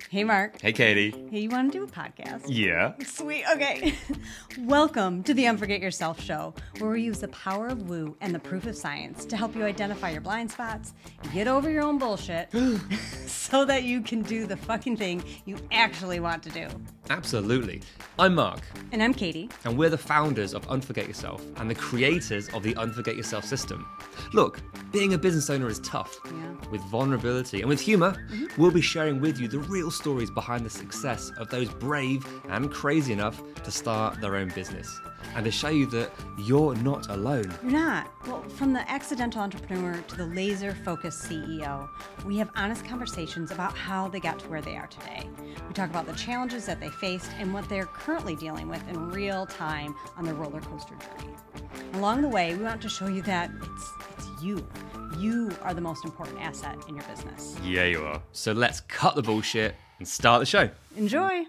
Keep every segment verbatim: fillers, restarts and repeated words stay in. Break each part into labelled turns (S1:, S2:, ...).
S1: Hey, Mark.
S2: Hey, Katie.
S1: Hey, you want to do a podcast?
S2: Yeah.
S1: Sweet. Okay. Welcome to the Unforget Yourself show, where we use the power of woo and the proof of science to help you identify your blind spots, get over your own bullshit, so that you can do the fucking thing you actually want to do.
S2: Absolutely. I'm Mark.
S1: And I'm Katie.
S2: And we're the founders of Unforget Yourself and the creators of the Unforget Yourself system. Look, being a business owner is tough.
S1: Yeah.
S2: With vulnerability and with humor,
S1: Mm-hmm.
S2: we'll be sharing with you the real stories behind the success of those brave and crazy enough to start their own business, and to show you that you're not alone.
S1: You're not. Well, from the accidental entrepreneur to the laser-focused C E O, we have honest conversations about how they got to where they are today. We talk about the challenges that they faced and what they're currently dealing with in real time on their roller coaster journey. Along the way, we want to show you that it's it's you. You are the most important asset in your business.
S2: Yeah, you are. So let's cut the bullshit and start the show.
S1: Enjoy.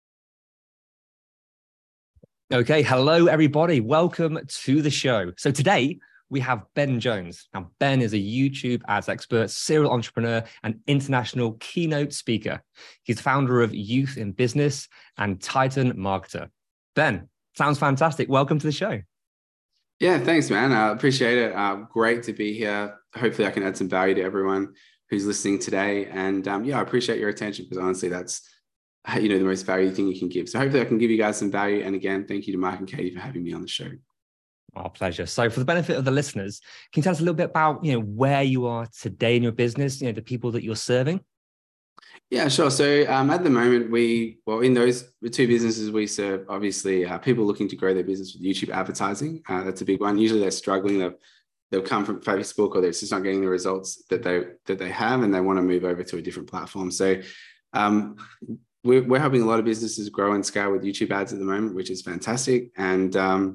S2: Okay, hello everybody. Welcome to the show. So today we have Ben Jones. Now, Ben is a YouTube ads expert, serial entrepreneur, and international keynote speaker. He's founder of Youth in Business and Titan Marketer. Ben, sounds fantastic. Welcome to the show.
S3: Yeah, thanks, man. I appreciate it. Uh, great to be here. Hopefully I can add some value to everyone who's listening today. And um, yeah, I appreciate your attention, because honestly, that's you know the most value thing you can give. So hopefully I can give you guys some value. And again, thank you to Mark and Katie for having me on the show.
S2: Our pleasure. So for the benefit of the listeners, can you tell us a little bit about, you know, where you are today in your business, you know, the people that you're serving?
S3: Yeah, sure. So um, at the moment, we, well, in those two businesses, we serve obviously uh, people looking to grow their business with YouTube advertising. Uh, that's a big one. Usually they're struggling. They've, they'll come from Facebook, or they're just not getting the results that they that they have, and they want to move over to a different platform. So um, we're, we're helping a lot of businesses grow and scale with YouTube ads at the moment, which is fantastic. And um,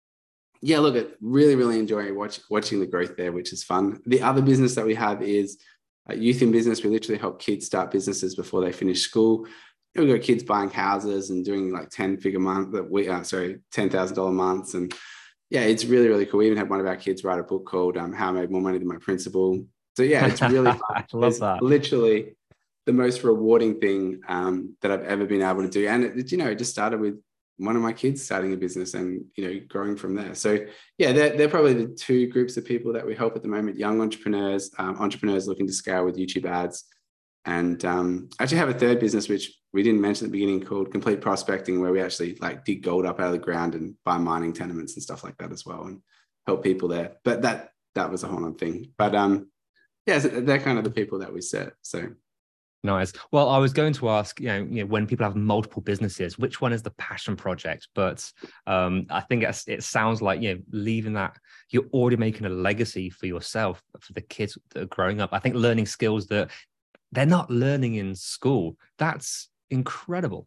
S3: yeah, look, I really, really enjoy watch, watching the growth there, which is fun. The other business that we have is uh, Youth in Business. We literally help kids start businesses before they finish school. We've got kids buying houses and doing like ten figure month that we uh, sorry, ten thousand dollars months. And yeah, it's really, really cool. We even had one of our kids write a book called um, How I Made More Money Than My Principal. So yeah, it's really fun.
S2: I love
S3: it's
S2: that.
S3: Literally the most rewarding thing um, that I've ever been able to do. And it, you know, it just started with one of my kids starting a business and, you know, growing from there. So yeah, they're, they're probably the two groups of people that we help at the moment: young entrepreneurs, um, entrepreneurs looking to scale with YouTube ads. And um, I actually have a third business, which we didn't mention at the beginning, called Complete Prospecting, where we actually like dig gold up out of the ground and buy mining tenements and stuff like that as well, and help people there. But that, that was a whole other thing. But um, yeah, so they're kind of the people that we set. So
S2: Nice. Well, I was going to ask, you know, you know, when people have multiple businesses, which one is the passion project? But um, I think it's, it sounds like, you know, leaving that, you're already making a legacy for yourself, for the kids that are growing up. I think learning skills that they're not learning in school. That's incredible.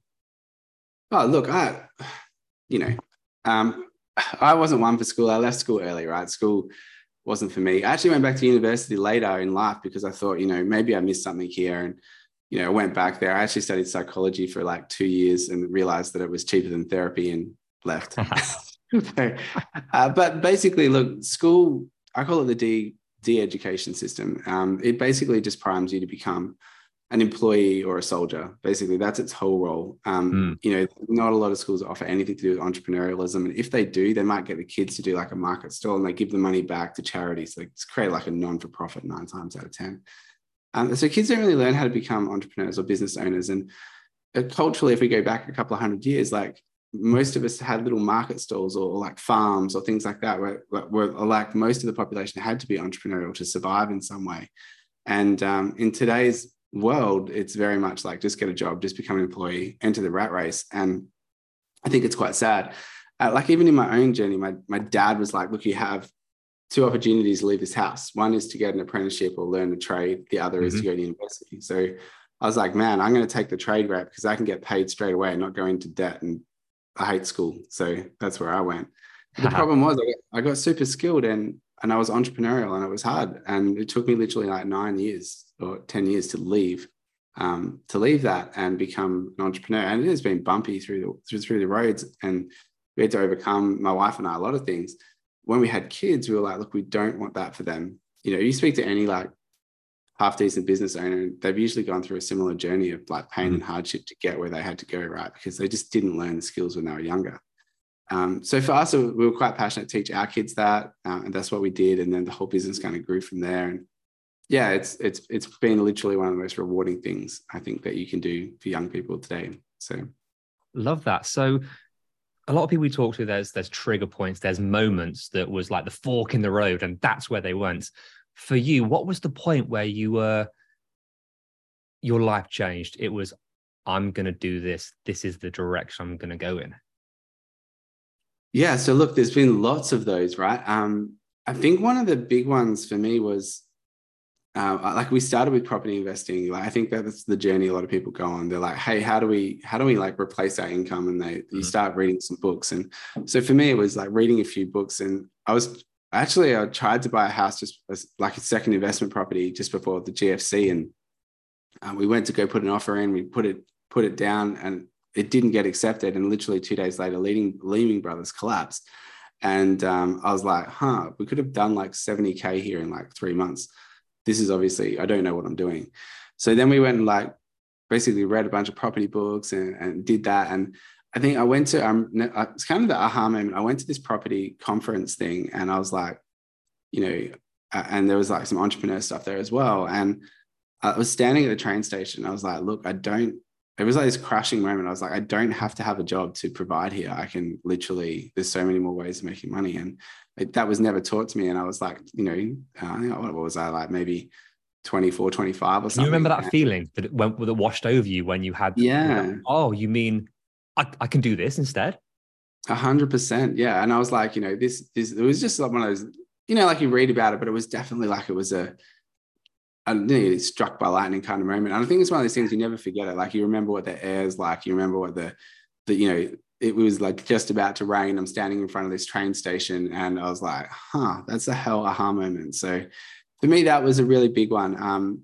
S3: Oh, look, I, you know, um, I wasn't one for school. I left school early, right? School wasn't for me. I actually went back to university later in life because I thought, you know, maybe I missed something here. And, you know, I went back there. I actually studied psychology for like two years and realized that it was cheaper than therapy and left. so, uh, but basically, look, school, I call it the de, de-education system. Um, it basically just primes you to become an employee or a soldier. Basically, that's its whole role. Um, mm. You know, not a lot of schools offer anything to do with entrepreneurialism. And if they do, they might get the kids to do like a market stall and they give the money back to charities. So it's create like a non-for-profit nine times out of ten. Um, so kids don't really learn how to become entrepreneurs or business owners. And uh, culturally, if we go back a couple of hundred years, like most of us had little market stalls or, or like farms or things like that, where, where like most of the population had to be entrepreneurial to survive in some way. And um, in today's world, it's very much like just get a job, just become an employee, enter the rat race. And I think it's quite sad. Uh, like even in my own journey, my, my dad was like, look, you have two opportunities to leave this house. One is to get an apprenticeship or learn a trade. The other mm-hmm. is to go to university. So I was like, man, I'm going to take the trade route because I can get paid straight away and not go into debt. And I hate school. So that's where I went. But the problem was I got, I got super skilled and, and I was entrepreneurial and it was hard. And it took me literally like nine years or ten years to leave, um, to leave that and become an entrepreneur. And it has been bumpy through the, through, through the roads. And we had to overcome, my wife and I, a lot of things. When we had kids, we were like, look, we don't want that for them. You know, you speak to any like half decent business owner, they've usually gone through a similar journey of like pain
S2: Mm.
S3: and hardship to get where they had to go, right? Because they just didn't learn the skills when they were younger. Um, so for us, we were quite passionate to teach our kids that, uh, and that's what we did. And then the whole business kind of grew from there. And yeah, it's it's it's been literally one of the most rewarding things I think that you can do for young people today. So
S2: Love that. So a lot of people we talk to, there's there's trigger points, there's moments that was like the fork in the road, and that's where they went. For you, what was the point where you were, your life changed? It was, I'm going to do this. This is the direction I'm going to go in.
S3: yeah, so look, there's been lots of those, right? Um, I think one of the big ones for me was, uh, like we started with property investing. Like I think that's the journey a lot of people go on. They're like, hey, how do we, how do we like replace our income? And they, you start reading some books. And so for me, it was like reading a few books, and I was actually, I tried to buy a house just as like a second investment property just before the G F C. And um, we went to go put an offer in, we put it, put it down, and it didn't get accepted. And literally two days later, Leading, Lehman Brothers collapsed. And um, I was like, huh, we could have done like seventy K here in like three months. This is obviously, I don't know what I'm doing. So then we went and like basically read a bunch of property books and, and did that. And I think I went to, um, it's kind of the aha moment. I went to this property conference thing, and I was like, you know, uh, and there was like some entrepreneur stuff there as well. And I was standing at the train station. I was like, look, I don't, it was like this crushing moment. I was like, I don't have to have a job to provide here. I can literally, there's so many more ways of making money. And it, that was never taught to me. And I was like, you know, uh, what was I like, maybe twenty-four, twenty-five or something.
S2: You remember that
S3: and,
S2: feeling that it went, that washed over you when you had,
S3: yeah,
S2: you know, oh, you mean I, I can do this instead?
S3: A hundred percent. Yeah. And I was like, you know, this is, it was just like one of those, you know, like you read about it, but it was definitely like, it was a, a you know, struck by lightning kind of moment. And I think it's one of those things you never forget it. Like you remember what the air is like, you remember what the, the, you know, it was like just about to rain. I'm standing in front of this train station, and I was like, huh, that's a hell aha moment. So for me, that was a really big one. Um,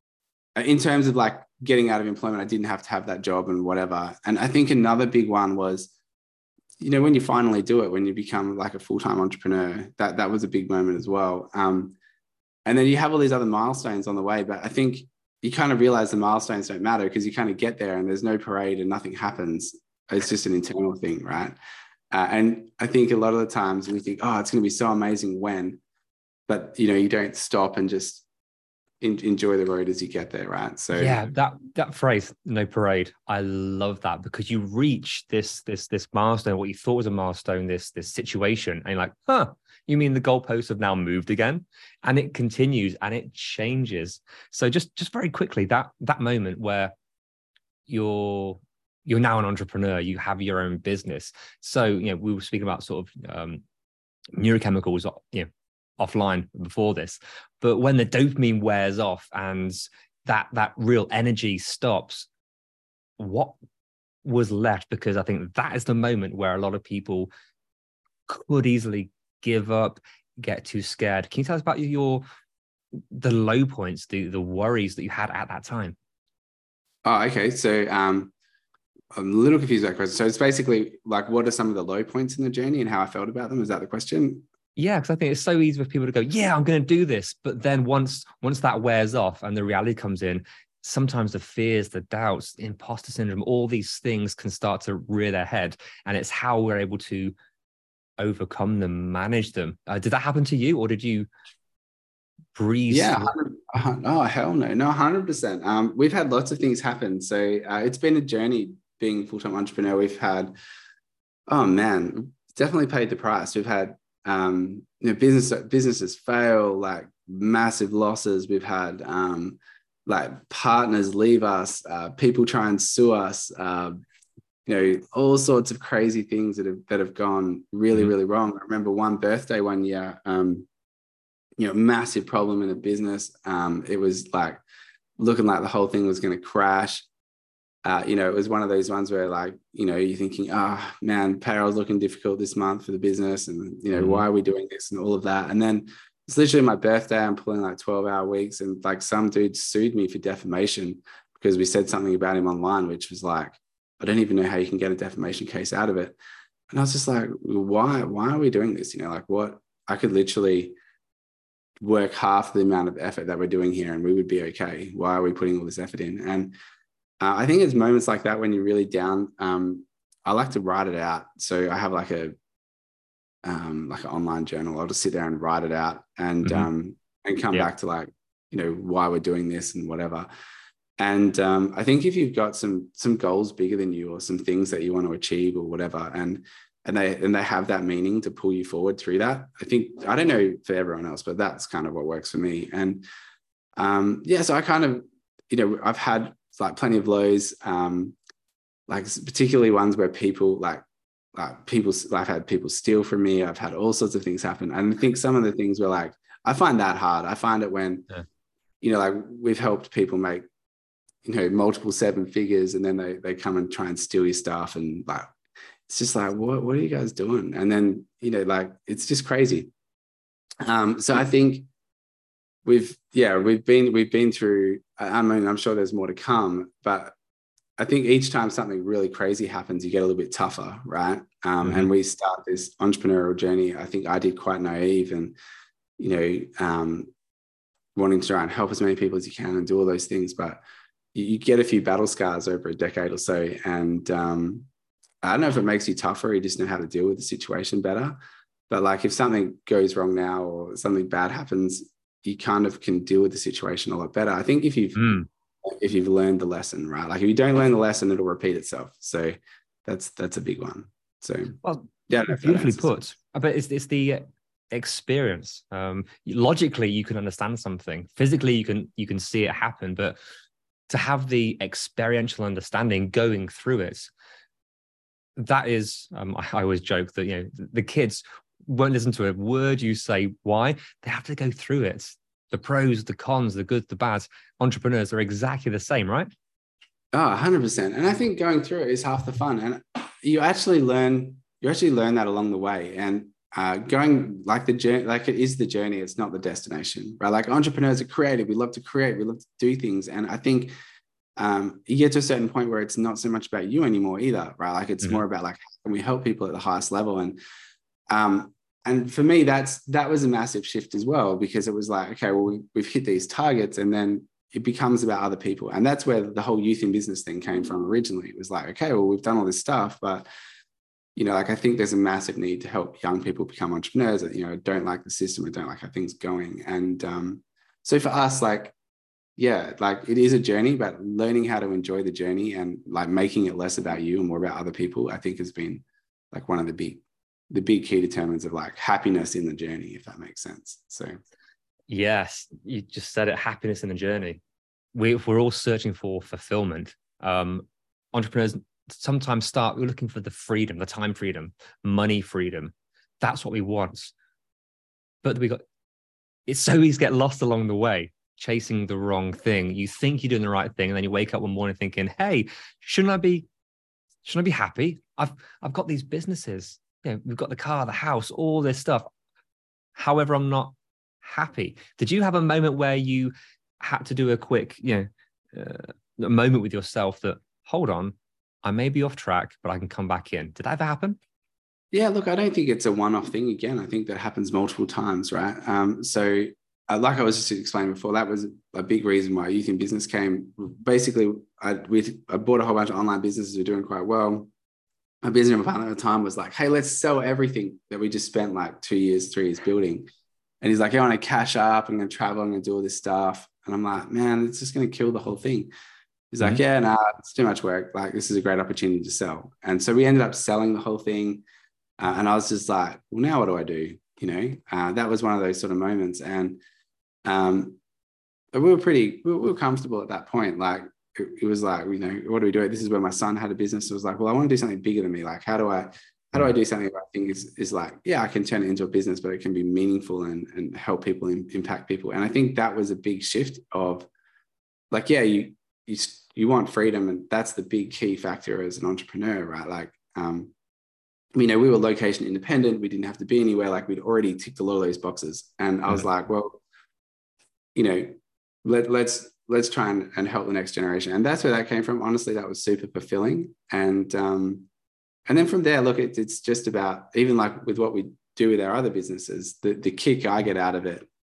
S3: in terms of like getting out of employment, I didn't have to have that job and whatever. And I think another big one was, you know, when you finally do it, when you become like a full-time entrepreneur, that, that was a big moment as well. Um, and then you have all these other milestones on the way, but I think you kind of realize the milestones don't matter because you kind of get there and there's no parade and nothing happens. It's just an internal thing, right? Uh, and I think a lot of the times we think, oh, it's going to be so amazing when, but, you know, you don't stop and just in, enjoy the road as you get there, right? So
S2: yeah, that that phrase, no parade, I love that, because you reach this this this milestone, what you thought was a milestone, this this situation, and you're like, huh, you mean the goalposts have now moved again? And it continues and it changes. So just just very quickly, that that moment where you're you're now an entrepreneur, you have your own business. So, you know, we were speaking about sort of um, neurochemicals, you know, offline before this, but when the dopamine wears off and that that real energy stops, what was left? Because I think that is the moment where a lot of people could easily give up, get too scared. Can you tell us about your the low points, the the worries that you had at that time?
S3: Oh, okay. So um, I'm a little confused about that question. So it's basically like, what are some of the low points in the journey and how I felt about them? Is that the question?
S2: Yeah, because I think it's so easy for people to go, yeah, I'm going to do this. But then once once that wears off and the reality comes in, sometimes the fears, the doubts, the imposter syndrome, all these things can start to rear their head. And it's how we're able to overcome them, manage them. Uh, did that happen to you, or did you breeze?
S3: Yeah. Oh, hell no. No, one hundred percent. Um, we've had lots of things happen. So uh, it's been a journey being a full-time entrepreneur. We've had, oh man, definitely paid the price. We've had um, you know, business, businesses fail, like massive losses. We've had um, like partners leave us, uh, people try and sue us, uh, you know, all sorts of crazy things that have, that have gone really,
S2: Mm-hmm.
S3: really wrong. I remember one birthday one year, um, you know, massive problem in a business. Um, it was like looking like the whole thing was going to crash. Uh, you know, it was one of those ones where like, you know, you're thinking, oh man, payroll's looking difficult this month for the business. And, you know, mm-hmm. why are we doing this and all of that? And then it's literally my birthday. I'm pulling like twelve hour weeks. And like some dude sued me for defamation because we said something about him online, which was like, I don't even know how you can get a defamation case out of it. And I was just like, why, why are we doing this? You know, like what, I could literally work half the amount of effort that we're doing here and we would be okay. Why are we putting all this effort in? And uh, I think it's moments like that when you're really down. Um, I like to write it out. So I have like a um, like an online journal. I'll just sit there and write it out and mm-hmm. um, and come yeah. back to like, you know, why we're doing this and whatever. And um, I think if you've got some some goals bigger than you or some things that you want to achieve or whatever, and and they and they have that meaning to pull you forward through that, I think, I don't know for everyone else, but that's kind of what works for me. And um, yeah, so I kind of, you know, I've had like plenty of lows, um, like particularly ones where people like, like people, I've had people steal from me. I've had all sorts of things happen. And I think some of the things were like, I find that hard. I find it when, yeah. you know, like we've helped people make, you know, multiple seven figures, and then they they come and try and steal your stuff, and like it's just like, what what are you guys doing? And then, you know, like it's just crazy. Um, so I think we've yeah we've been we've been through. I mean, I'm sure there's more to come, but I think each time something really crazy happens, you get a little bit tougher, right? Um, mm-hmm. And we start this entrepreneurial journey. I think I did quite naive, and you know, um, wanting to try and help as many people as you can and do all those things, but you get a few battle scars over a decade or so. And um, I don't know if it makes you tougher, you just know how to deal with the situation better. But like if something goes wrong now or something bad happens, you kind of can deal with the situation a lot better. I think if you've, mm. if you've learned the lesson, right? Like if you don't learn the lesson, it'll repeat itself. So that's, that's a big one. So,
S2: well, yeah, beautifully put. But it's, it's the experience. Um, logically, you can understand something. Physically, you can, you can see it happen, but to have the experiential understanding going through it, that is, um, I, I always joke that, you know, the kids won't listen to a word you say. Why? They have to go through it. The pros, the cons, the good, the bad. Entrepreneurs are exactly the same, right?
S3: Oh, one hundred percent. And I think going through it is half the fun. And you actually learn, you actually learn that along the way. And uh, going like the journey, like it is the journey, it's not the destination, right? Like entrepreneurs are creative. We love to create, we love to do things. And I think um, you get to a certain point where it's not so much about you anymore either, right? Like it's mm-hmm. more about like, how can we help people at the highest level? And, um, and for me, that's, that was a massive shift as well, because it was like, okay, well, we, we've hit these targets, and then it becomes about other people. And that's where the whole youth in business thing came from originally. It was like, okay, well, we've done all this stuff, but you know, like I think there's a massive need to help young people become entrepreneurs that, you know, don't like the system or don't like how things going. And um, so for us, like, yeah, like it is a journey, but learning how to enjoy the journey and like making it less about you and more about other people, I think has been like one of the big, the big key determinants of like happiness in the journey, if that makes sense. So.
S2: Yes, you just said it, happiness in the journey. We, we're all searching for fulfillment. Um, entrepreneurs sometimes start, we're looking for the freedom, the time freedom, money freedom. That's what we want. But we got, it's so easy to get lost along the way, chasing the wrong thing. You think you're doing the right thing, and then you wake up one morning thinking, hey, shouldn't I be, shouldn't I be happy? I've, I've got these businesses, you know, we've got the car, the house, all this stuff. However, I'm not happy. Did you have a moment where you had to do a quick, you know, uh, a moment with yourself that, hold on, I may be off track, but I can come back in? Did that ever happen?
S3: Yeah, look, I don't think it's a one-off thing. Again, I think that happens multiple times, right? Um, so uh, like I was just explaining before, that was a big reason why Youth in Business came. Basically, I, we, I bought a whole bunch of online businesses that were doing quite well. My business partner at the time was like, hey, let's sell everything that we just spent like two years, three years building. And he's like, I want to cash up, I'm going to travel, I'm going to do all this stuff. And I'm like, man, it's just going to kill the whole thing. He's mm-hmm. like, yeah, no, nah, it's too much work. Like, this is a great opportunity to sell. And so we ended up selling the whole thing. Uh, and I was just like, well, now what do I do? You know, uh, that was one of those sort of moments. And um, we were pretty, we were comfortable at that point. Like, it, it was like, you know, what do we do? This is where my son had a business. It was like, well, I want to do something bigger than me. Like, how do I, how do I do something that I think is, is like, yeah, I can turn it into a business, but it can be meaningful and, and help people and impact people. And I think that was a big shift of like, yeah, you, you, you want freedom. And that's the big key factor as an entrepreneur, right? Like, um, you know, we were location independent. We didn't have to be anywhere. Like, we'd already ticked a lot of those boxes. And I was mm-hmm. like, well, you know, let, let's, let's try and, and help the next generation. And that's where that came from. Honestly, that was super fulfilling. And, um, and then from there, look, it, it's just about, even like with what we do with our other businesses, the, the kick I get out of it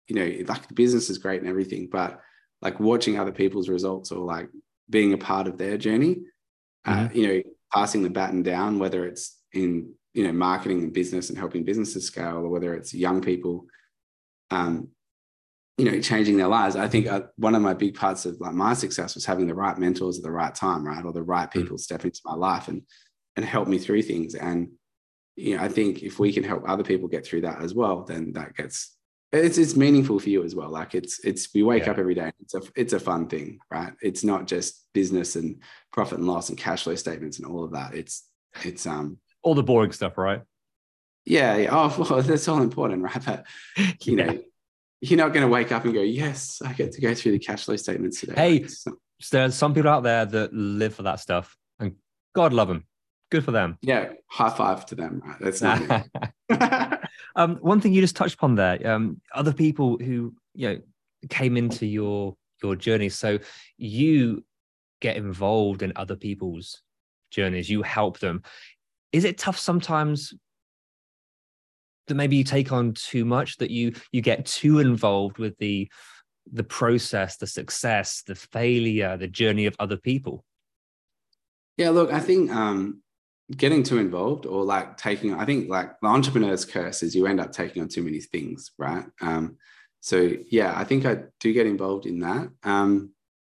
S3: you know, like the business is great and everything, but like watching other people's results or like being a part of their journey, mm-hmm. uh, you know, passing the baton down, whether it's in, you know, marketing and business and helping businesses scale, or whether it's young people, um, you know, changing their lives. I think uh, one of my big parts of like my success was having the right mentors at the right time, right? Or the right people mm-hmm. step into my life and, and help me through things. And, you know, I think if we can help other people get through that as well, then that gets, it's, it's meaningful for you as well. Like it's, it's, we wake yeah. up every day. It's a, it's a fun thing, right? It's not just business and profit and loss and cash flow statements and all of that. It's, it's, um,
S2: all the boring stuff, right?
S3: Yeah. yeah. Oh, well, that's all important, right? But, you yeah. know, you're not going to wake up and go, yes, I get to go through the cash flow statements today.
S2: Hey,
S3: like, so,
S2: there's some people out there that live for that stuff, and God love them. Good for them.
S3: Yeah, high five to them. Right? That's not me.
S2: um, one thing you just touched upon there, um, other people who you know came into your your journey. So you get involved in other people's journeys. You help them. Is it tough sometimes that maybe you take on too much, that you you get too involved with the the process, the success, the failure, the journey of other people?
S3: Yeah, look, I think um, getting too involved or like taking, I think like the entrepreneur's curse is you end up taking on too many things, right? Um, so yeah, I think I do get involved in that. Um,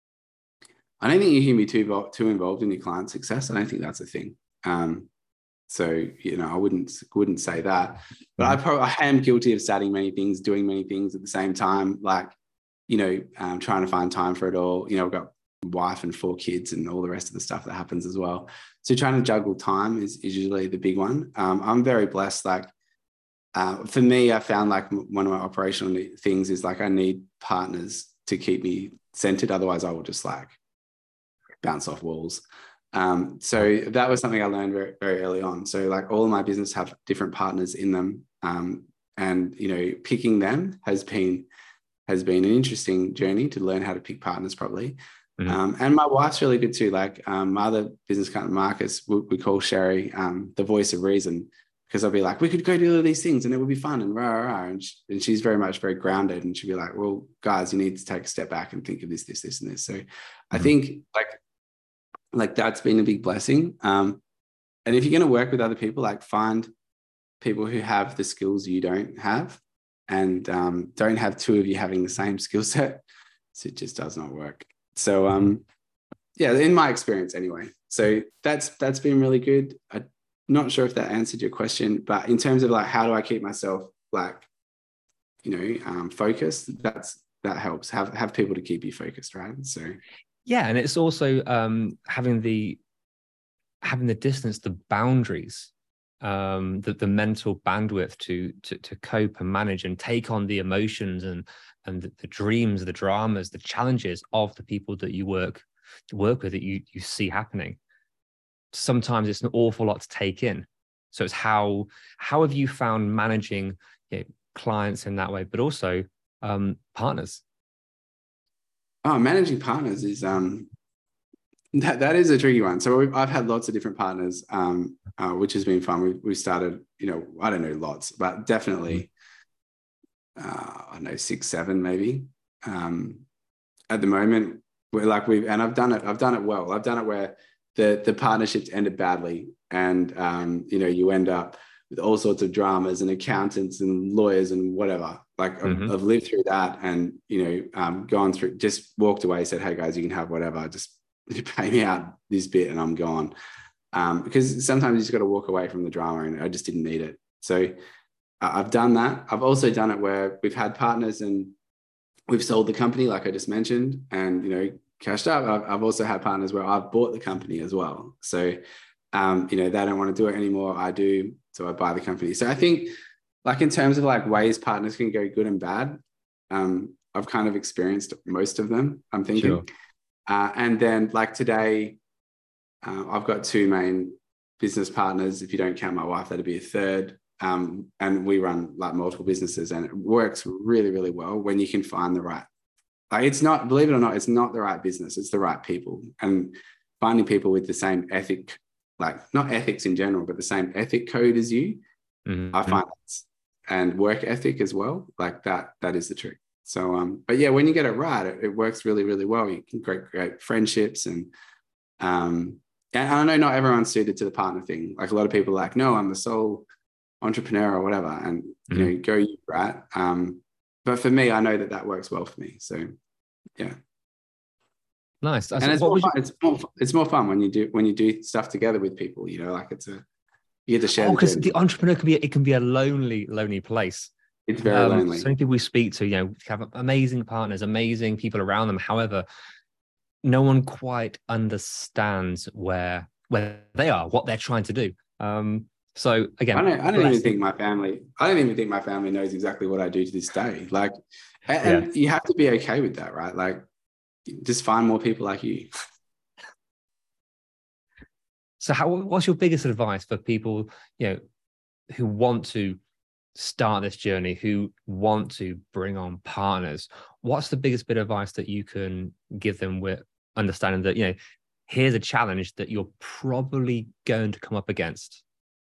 S3: I don't think you can be too, too involved in your client success. I don't think that's a thing. Um, So, you know, I wouldn't wouldn't say that, but I probably I am guilty of starting many things, doing many things at the same time, like, you know, um, trying to find time for it all. You know, I've got a wife and four kids and all the rest of the stuff that happens as well. So trying to juggle time is, is usually the big one. Um, I'm very blessed. Like uh, for me, I found like one of my operational things is like I need partners to keep me centered. Otherwise, I will just like bounce off walls. Um, so that was something I learned very, very early on. So like all of my business have different partners in them. Um, and, you know, picking them has been, has been an interesting journey to learn how to pick partners properly. Mm-hmm. Um, and my wife's really good too. Like um, my other business partner, Marcus, we, we call Sherry um, the voice of reason, because I'll be like, we could go do all these things and it would be fun and rah, rah, rah. And, she, and she's very much very grounded, and she'll be like, well, guys, you need to take a step back and think of this, this, this, and this. So mm-hmm. I think like, like that's been a big blessing. Um, and if you're going to work with other people, like find people who have the skills you don't have, and um, don't have two of you having the same skill set. So it just does not work. So um, yeah, in my experience anyway. So that's, that's been really good. I'm not sure if that answered your question, but in terms of like, how do I keep myself like, you know, um, focused, that's, that helps. Have, have people to keep you focused. Right. So
S2: yeah, and it's also um, having the having the distance, the boundaries, um, the, the mental bandwidth to, to to cope and manage and take on the emotions and and the, the dreams, the dramas, the challenges of the people that you work to work with, that you you see happening. Sometimes it's an awful lot to take in. So it's how how have you found managing, you know, clients in that way, but also um, partners?
S3: Oh, managing partners is um that, that is a tricky one. So we've, I've had lots of different partners, um, uh, which has been fun. We've, we've started, you know, I don't know, lots, but definitely, uh, I don't know, six, seven, maybe. Um, at the moment, we're like we've, and I've done it. I've done it well. I've done it where the the partnerships ended badly, and um, you know, you end up with all sorts of dramas and accountants and lawyers and whatever. Like mm-hmm. I've, I've lived through that, and, you know, um, gone through, just walked away, said, hey guys, you can have whatever, just pay me out this bit and I'm gone. Um, because sometimes you just got to walk away from the drama, and I just didn't need it. So uh, I've done that. I've also done it where we've had partners and we've sold the company, like I just mentioned, and, you know, cashed up. I've, I've also had partners where I've bought the company as well. So, um, you know, they don't want to do it anymore. I do. So I buy the company. So I think, like, in terms of like ways partners can go good and bad, um, I've kind of experienced most of them, I'm thinking. Sure. Uh, and then like today, uh, I've got two main business partners. If you don't count my wife, that'd be a third. Um, and we run like multiple businesses, and it works really, really well when you can find the right, like, it's not, believe it or not, it's not the right business. It's the right people, and finding people with the same ethic, like not ethics in general, but the same ethic code as you. Mm-hmm. I find that's and work ethic as well. Like that, that is the trick. So, um, but yeah, when you get it right, it, it works really, really well. You can create great friendships, and um, and I know not everyone's suited to the partner thing. Like a lot of people are like, no, I'm the sole entrepreneur or whatever, and you
S2: Mm-hmm.
S3: know, go you, right. Um, but for me, I know that that works well for me. So, yeah.
S2: Nice.
S3: And
S2: So
S3: it's
S2: what
S3: more,
S2: was
S3: fun,
S2: your,
S3: it's more it's more fun when you do when you do stuff together with people. You know, like it's a you get to share
S2: oh,
S3: the
S2: because
S3: journey.
S2: the entrepreneur can be it can be a lonely, lonely place.
S3: It's very
S2: Um,
S3: lonely.
S2: so many people we speak to, you know, have amazing partners, amazing people around them. However, no one quite understands where where they are, what they're trying to do. Um, so again,
S3: I don't. I don't even
S2: blessing.
S3: think my family. I don't even think my family knows exactly what I do to this day. Like, and,
S2: Yeah.
S3: and you have to be okay with that, right? Like, just find more people like you.
S2: So how what's your biggest advice for people, you know, who want to start this journey, who want to bring on partners? What's the biggest bit of advice that you can give them with understanding that, you know, here's a challenge that you're probably going to come up against?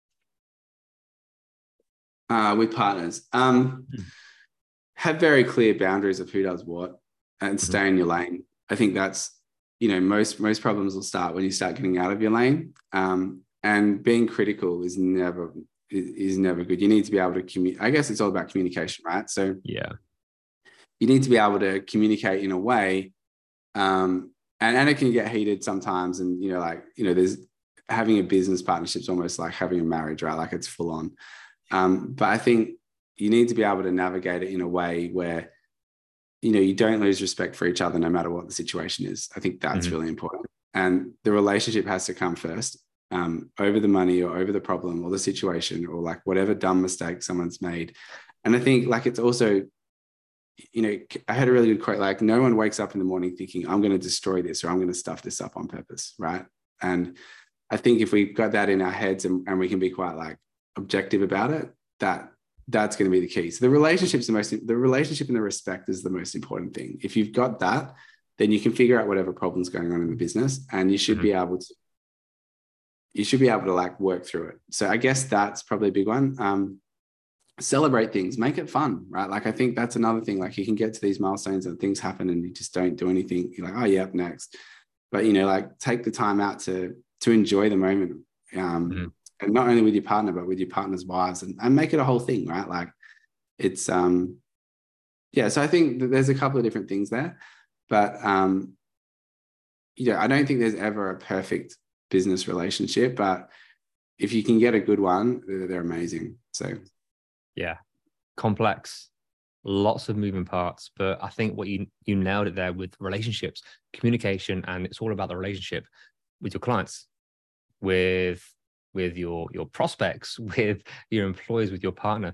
S3: Uh, with partners, um,
S2: Mm-hmm.
S3: have very clear boundaries of who does what, and stay
S2: Mm-hmm.
S3: in your lane. I think that's, you know, most most problems will start when you start getting out of your lane. Um, and being critical is never is never good. You need to be able to communicate. I guess it's all about communication, right? So
S2: Yeah.
S3: you need to be able to communicate in a way, um, and, and it can get heated sometimes. And, you know, like, you know, there's having a business partnership is almost like having a marriage, right? Like it's full on. Um, but I think you need to be able to navigate it in a way where, you know, you don't lose respect for each other no matter what the situation is. I think that's
S2: Mm-hmm.
S3: really important. And the relationship has to come first, um, over the money or over the problem or the situation or like whatever dumb mistake someone's made. And I think like it's also, you know, I had a really good quote, like no one wakes up in the morning thinking I'm going to destroy this or I'm going to stuff this up on purpose, right? And I think if we've got that in our heads and, and we can be quite like objective about it, that that's going to be the key. So the relationship's the most, the relationship and the respect is the most important thing. If you've got that, then you can figure out whatever problem's going on in the business, and you should
S2: Mm-hmm.
S3: be able to, you should be able to like work through it. So I guess that's probably a big one. Um, celebrate things, make it fun, right? Like I think that's another thing. Like you can get to these milestones and things happen and you just don't do anything. You're like, oh yeah, next. But you know, like take the time out to to enjoy the moment. Um,
S2: Mm-hmm.
S3: And not only with your partner, but with your partner's wives, and, and make it a whole thing, right? Like it's, um, yeah. So I think that there's a couple of different things there, but, um, you know, I don't think there's ever a perfect business relationship, but if you can get a good one, they're, they're amazing. So,
S2: Yeah. Complex, lots of moving parts, but I think what you, you nailed it there with relationships, communication, and it's all about the relationship with your clients, with with your your prospects, with your employees, with your partner.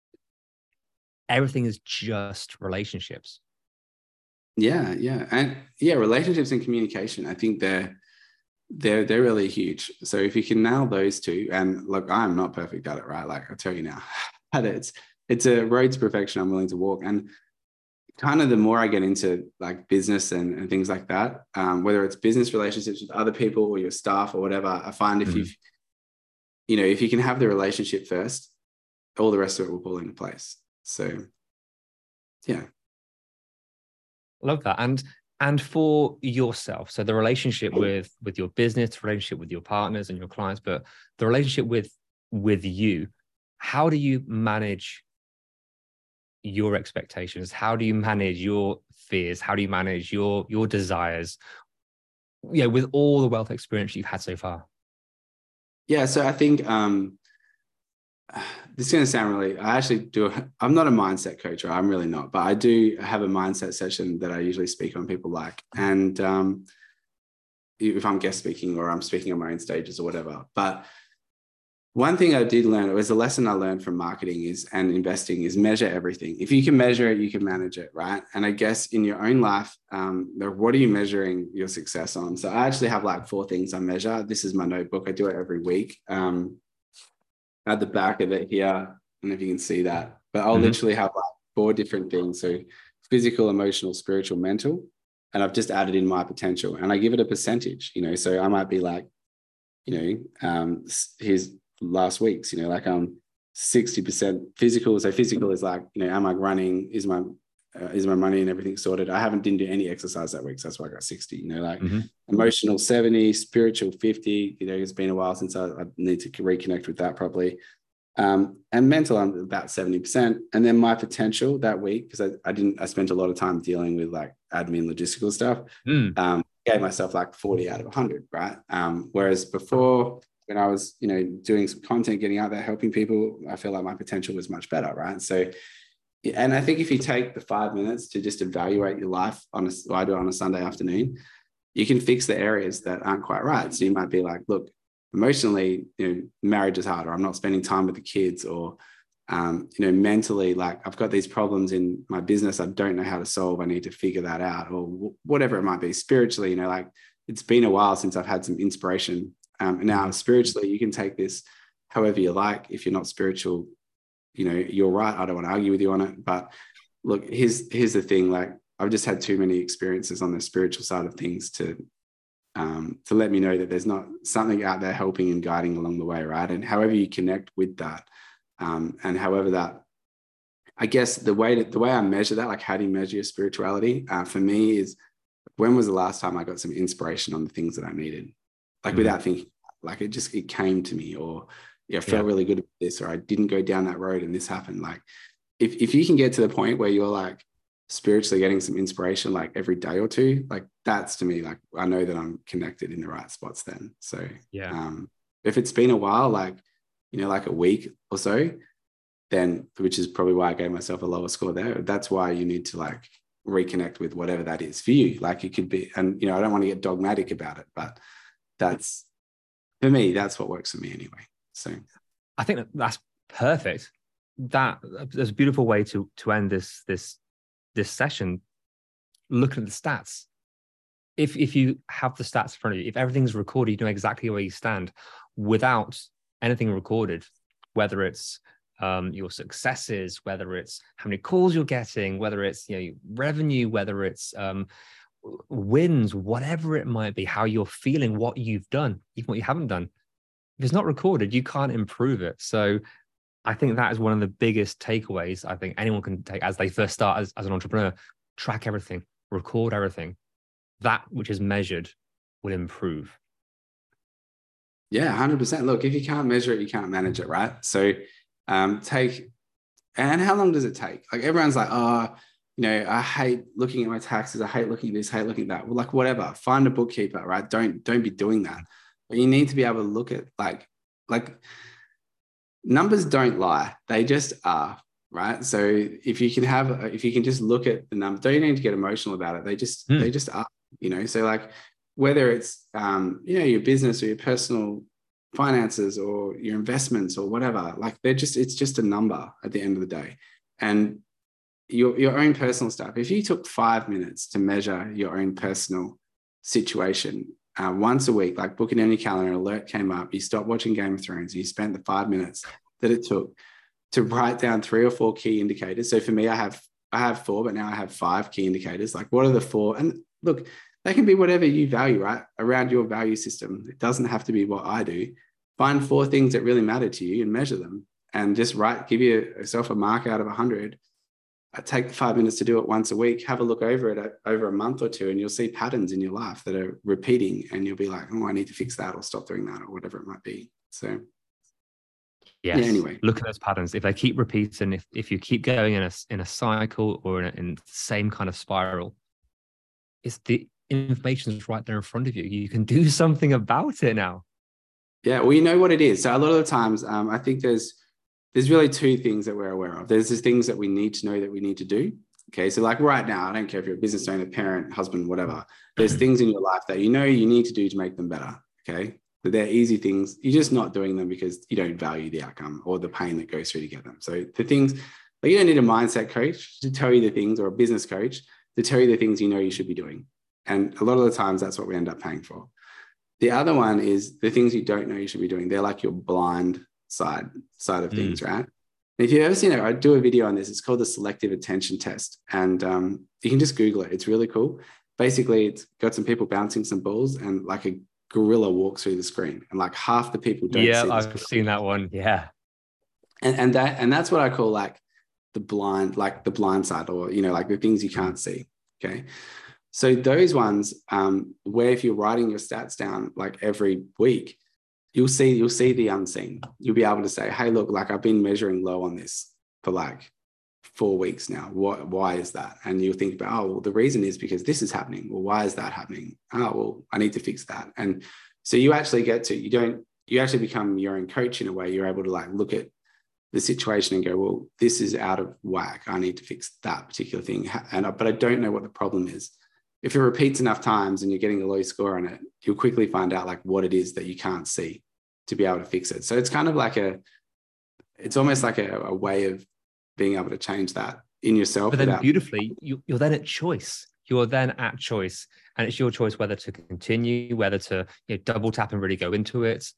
S2: Everything is just relationships.
S3: yeah, yeah, and yeah, relationships and communication. I think they're they're they're really huge. So if you can nail those two, and look, I'm not perfect at it, right? Like I tell you now, but it's it's a road to perfection I'm willing to walk. And kind of the more I get into like business and, and things like that, um, whether it's business relationships with other people or your staff or whatever, I find if
S2: Mm-hmm.
S3: you've, you know, if you can have the relationship first, all the rest of it will fall into place. So, yeah.
S2: Love that. And and for yourself, so the relationship with with your business, the relationship with your partners and your clients, but the relationship with with you, how do you manage your expectations? How do you manage your fears? How do you manage your your desires? Yeah, with all the wealth experience you've had so far.
S3: Yeah. So I think um, this is going to sound really, I actually do, I'm not a mindset coach, right? I'm really not, but I do have a mindset session that I usually speak on people like, and um, if I'm guest speaking or I'm speaking on my own stages or whatever. But one thing I did learn, it was a lesson I learned from marketing is and investing is measure everything. If you can measure it, you can manage it, right? And I guess in your own life, um, what are you measuring your success on? So I actually have like four things I measure. This is my notebook. I do it every week. Um, at the back of it here, I don't know if you can see that, but I'll mm-hmm. literally have like four different things. So physical, emotional, spiritual, mental. And I've just added in my potential and I give it a percentage, you know, so I might be like, you know, um, here's last week's, you know, like um sixty percent physical. So physical is like, you know, am I running? Is my uh, is my money and everything sorted? I haven't didn't do any exercise that week, so that's why I got sixty. You know, like mm-hmm. emotional seventy, spiritual fifty. You know, it's been a while since I, I need to reconnect with that properly. Um, and mental, I'm about seventy percent. And then my potential that week, because I, I didn't, I spent a lot of time dealing with like admin logistical stuff. Mm. Um, gave myself like forty out of one hundred, right? Um, whereas before, when I was, you know, doing some content, getting out there, helping people, I feel like my potential was much better, right? So, and I think if you take the five minutes to just evaluate your life on a, well, I do it on a Sunday afternoon, you can fix the areas that aren't quite right. So you might be like, look, emotionally, you know, marriage is harder. I'm not spending time with the kids, or, um, you know, mentally, like I've got these problems in my business I don't know how to solve. I need to figure that out, or w- whatever it might be. Spiritually, you know, like it's been a while since I've had some inspiration. Um, and now spiritually, you can take this however you like. If you're not spiritual, you know, you're right. I don't want to argue with you on it. But look, here's here's the thing. Like I've just had too many experiences on the spiritual side of things to um, to let me know that there's not something out there helping and guiding along the way, right? And however you connect with that, um, and however that, I guess the way that the way I measure that, like how do you measure your spirituality? Uh, for me is, when was the last time I got some inspiration on the things that I needed? Like mm-hmm. without thinking, like it just, it came to me, or yeah, I felt yeah. really good about this, or I didn't go down that road and this happened. Like if, if you can get to the point where you're like spiritually getting some inspiration, like every day or two, like that's to me, like I know that I'm connected in the right spots then. So
S2: yeah,
S3: um, if it's been a while, like, you know, like a week or so, then, which is probably why I gave myself a lower score there. That's why you need to like reconnect with whatever that is for you. Like it could be, and you know, I don't want to get dogmatic about it, but that's, for me, that's what works for me anyway. So
S2: I think that that's perfect. That there's a beautiful way to to end this this this session, looking at the stats. If if you have the stats in front of you, if everything's recorded, you know exactly where you stand without anything recorded, whether it's um, your successes, whether it's how many calls you're getting, whether it's, you know, revenue, whether it's um, wins, whatever it might be, how you're feeling, what you've done, even what you haven't done. If it's not recorded, you can't improve it. So I think that is one of the biggest takeaways I think anyone can take as they first start as, as an entrepreneur. Track everything, record everything. That which is measured will improve.
S3: Yeah, one hundred percent. Look, if you can't measure it, you can't manage it, right? So um, take, and how long does it take? Like everyone's like, oh, you know, I hate looking at my taxes. I hate looking at this, hate looking at that. Well, like whatever, find a bookkeeper, right? Don't, don't be doing that. But you need to be able to look at like, like numbers don't lie. They just are, right? So if you can have, if you can just look at the number, don't need to get emotional about it. They just, mm. they just are, you know? So like whether it's, um, you know, your business or your personal finances or your investments or whatever, like they're just, it's just a number at the end of the day. And your, your own personal stuff, if you took five minutes to measure your own personal situation uh, once a week, like book it in your calendar, an alert came up, you stopped watching Game of Thrones, you spent the five minutes that it took to write down three or four key indicators. So for me, I have, I have four, but now I have five key indicators. Like what are the four? And look, they can be whatever you value, right? Around your value system. It doesn't have to be what I do. Find four things that really matter to you and measure them, and just write, give yourself a mark out of a hundred. Take five minutes to do it once a week, have a look over it over a month or two, and you'll see patterns in your life that are repeating, and you'll be like, oh, I need to fix that or stop doing that or whatever it might be. So
S2: yes.
S3: Yeah, anyway,
S2: Look at those patterns. If they keep repeating, if if you keep going in a in a cycle or in, a, in the same kind of spiral, it's the information is right there in front of you. You can do something about it now.
S3: Yeah, well, you know what it is. So a lot of the times, um, I think there's there's really two things that we're aware of. There's the things that we need to know that we need to do. Okay, so like right now, I don't care if you're a business owner, parent, husband, whatever. There's things in your life that you know you need to do to make them better. Okay, but they're easy things. You're just not doing them because you don't value the outcome or the pain that goes through to get them. So the things, like you don't need a mindset coach to tell you the things, or a business coach to tell you the things you know you should be doing. And a lot of the times that's what we end up paying for. The other one is the things you don't know you should be doing. They're like your blind side side of things, mm. right? If you've ever seen it, I do a video on this. It's called the selective attention test. And um, you can just Google it. It's really cool. Basically, it's got some people bouncing some balls and like a gorilla walks through the screen. And like half the people don't
S2: yeah,
S3: see
S2: I've screen. seen that one. Yeah.
S3: And, and that, and that's what I call like the blind, like the blind side, or, you know, like the things you can't see. Okay. So those ones, um, where if you're writing your stats down like every week, you'll see, you'll see the unseen. You'll be able to say, hey, look, like I've been measuring low on this for like four weeks now. What, why is that? And you'll think about, oh, well, the reason is because this is happening. Well, why is that happening? Oh, well, I need to fix that. And so you actually get to, you don't, you actually become your own coach in a way. You're able to like look at the situation and go, well, this is out of whack. I need to fix that particular thing. And, but I don't know what the problem is. If it repeats enough times and you're getting a low score on it, you'll quickly find out like what it is that you can't see to be able to fix it. So it's kind of like a, it's almost like a, a way of being able to change that in yourself.
S2: But then
S3: without...
S2: beautifully, you, you're then at choice. You're then at choice. And it's your choice whether to continue, whether to, you know, double tap and really go into it.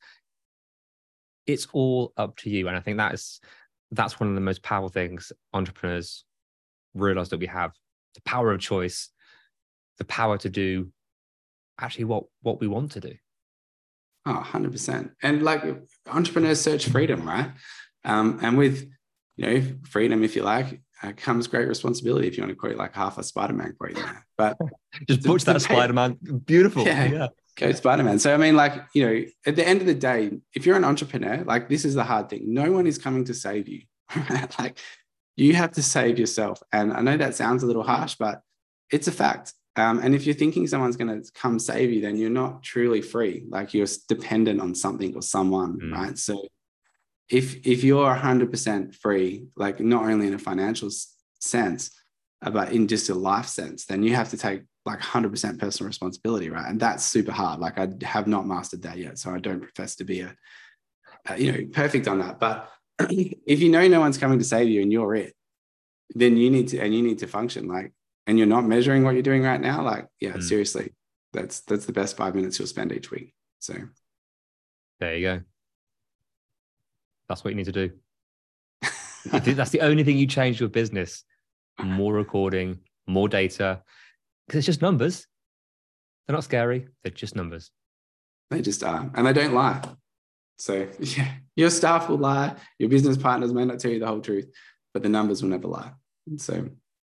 S2: It's all up to you. And I think that is, that's one of the most powerful things entrepreneurs realize that we have: the power of choice, the power to do actually what, what we want to do.
S3: Oh, one hundred percent. And like entrepreneurs search freedom, right? Um, and with, you know, freedom, if you like, uh, comes great responsibility, if you want to quote like half a Spider-Man quote there. But
S2: just butch that Spider-Man. Beautiful.
S3: Yeah. yeah. Go Spider-Man. So, I mean, like, you know, at the end of the day, if you're an entrepreneur, like this is the hard thing. No one is coming to save you. Like you have to save yourself. And I know that sounds a little harsh, but it's a fact. Um, and if you're thinking someone's going to come save you, then you're not truly free. Like you're dependent on something or someone, mm. right? So if if you're one hundred percent free, like not only in a financial sense, but in just a life sense, then you have to take like one hundred percent personal responsibility, right? And that's super hard. Like I have not mastered that yet, so I don't profess to be a, a you know, perfect on that. But if you know no one's coming to save you and you're it, then you need to, and you need to function like, and you're not measuring what you're doing right now, like, yeah, mm. seriously, that's that's the best five minutes you'll spend each week. So
S2: there you go. That's what you need to do. That's the only thing you change your business. More recording, more data, because it's just numbers. They're not scary. They're just numbers.
S3: They just are. And they don't lie. So yeah, your staff will lie. Your business partners may not tell you the whole truth, but the numbers will never lie. And so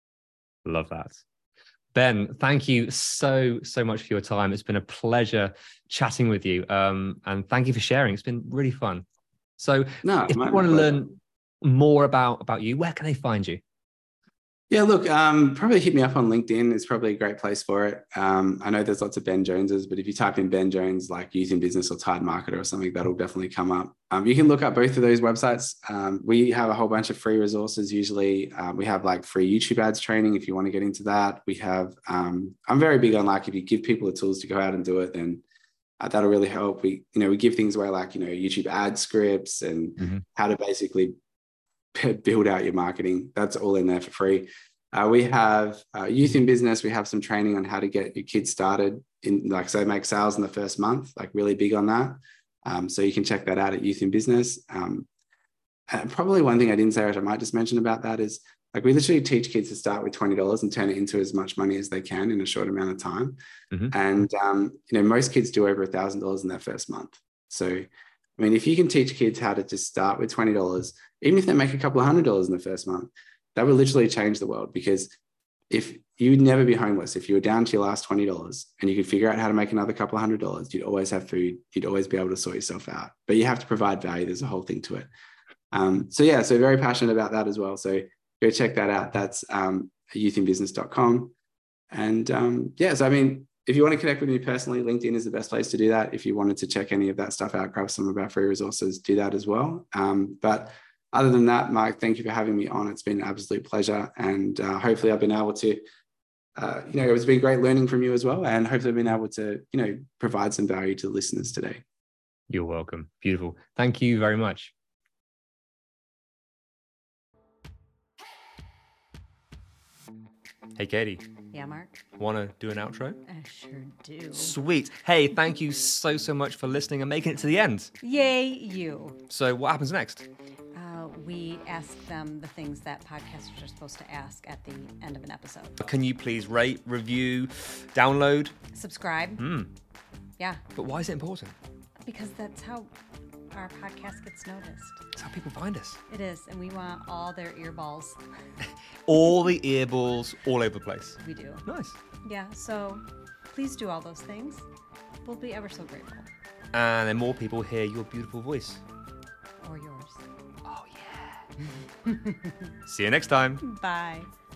S2: love that. Ben, thank you so, so much for your time. It's been a pleasure chatting with you. Um, and thank you for sharing. It's been really fun. So no, if you want to learn more about, about you, where can they find you?
S3: Yeah, look, um, probably hit me up on LinkedIn. It's probably a great place for it. Um, I know there's lots of Ben Joneses, but if you type in Ben Jones, like Youth in Business or Tide Marketer or something, that'll definitely come up. Um, you can look up both of those websites. Um, we have a whole bunch of free resources. Usually um, we have like free YouTube ads training if you want to get into that. We have, um, I'm very big on like, if you give people the tools to go out and do it, then uh, that'll really help. We, you know, we give things away like, you know, YouTube ad scripts and mm-hmm. how to basically build out your marketing. That's all in there for free. Uh, we have uh, Youth in Business. We have some training on how to get your kids started in, like, so make sales in the first month, like really big on that. Um, so you can check that out at Youth in Business. Um, and probably one thing I didn't say, which I might just mention about that is like, we literally teach kids to start with twenty dollars and turn it into as much money as they can in a short amount of time. Mm-hmm. And, um, you know, most kids do over a thousand dollars in their first month. So, I mean, if you can teach kids how to just start with twenty dollars, even if they make a couple of hundred dollars in the first month, that will literally change the world. Because if you'd never be homeless, if you were down to your last twenty dollars and you could figure out how to make another couple of hundred dollars, you'd always have food. You'd always be able to sort yourself out, but you have to provide value. There's a whole thing to it. Um, so yeah, so very passionate about that as well. So go check that out. That's um, youth in business dot com. And um, yeah, so I mean, if you want to connect with me personally, LinkedIn is the best place to do that. If you wanted to check any of that stuff out, grab some of our free resources, do that as well. Um, but other than that, Mike, thank you for having me on. It's been an absolute pleasure. And uh, hopefully I've been able to, uh, you know, it's been great learning from you as well. And hopefully I've been able to, you know, provide some value to the listeners today.
S2: You're welcome. Beautiful. Thank you very much. Hey, Katie.
S1: Yeah, Mark?
S2: Want to do an outro?
S1: I sure do.
S2: Sweet. Hey, thank you so, so much for listening and making it to the end.
S1: Yay, you.
S2: So what happens next?
S1: Uh, we ask them the things that podcasters are supposed to ask at the end of an episode.
S2: Can you please rate, review, download?
S1: Subscribe.
S2: Mm.
S1: Yeah.
S2: But why is it important?
S1: Because that's how our podcast gets noticed.
S4: That's how people find us.
S1: It is, and we want all their earballs.
S4: All the earballs all over the place.
S1: We do.
S4: Nice.
S1: Yeah, so please do all those things. We'll be ever so grateful.
S4: And then more people hear your beautiful voice.
S1: Or yours.
S4: Oh, yeah. See you next time.
S1: Bye.